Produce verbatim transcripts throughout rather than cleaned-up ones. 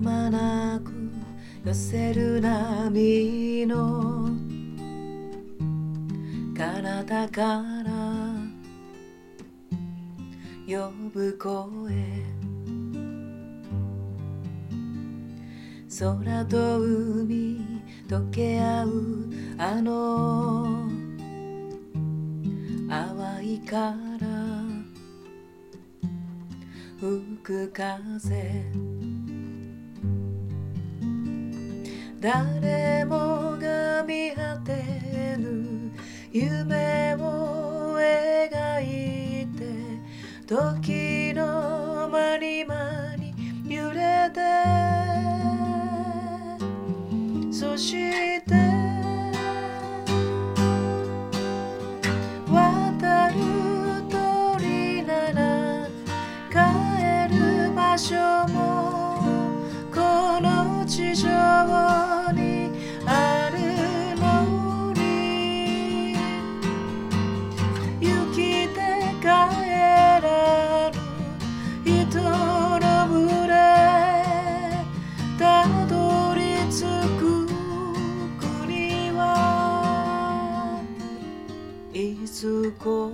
まなく寄せる波の彼方から呼ぶ声、空と海溶け合うあの淡いから吹く風、誰もが見果てぬ夢を描いて、時の間に間に揺れて、そして渡る鳥なら帰る場所もこの地上にあるのに、生きて帰らぬ人の群れ、たどり着く国はいつこ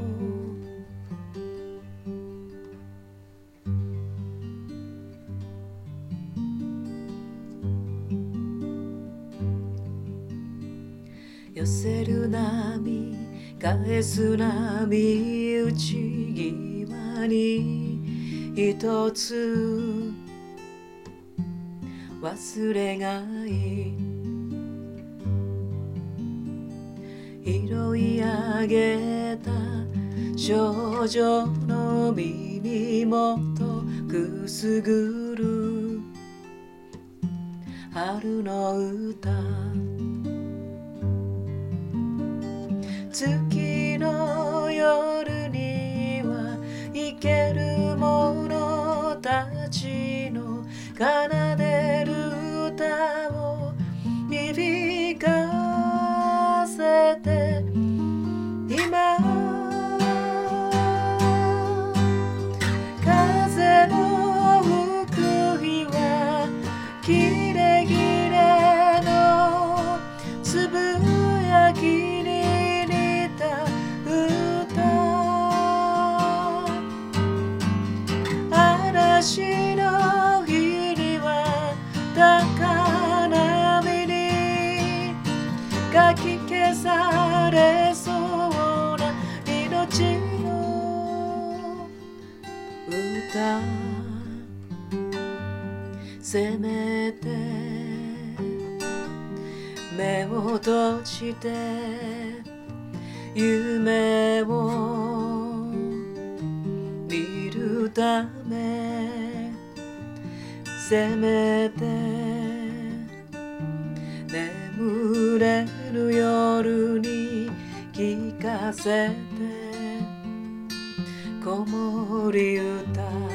寄せる波返す波、内際に一つ忘れがい、拾い上げた少女の耳元くすぐる春の歌、月の夜には生ける者たちの奏でる歌を響かせて、今風の吹く日はキレキレのつぶやきに似た歌、嵐の日には高波にかき消されそうな命の歌、せめて目を閉じて夢を見るため、せめて眠れぬ夜に聞かせて子守歌。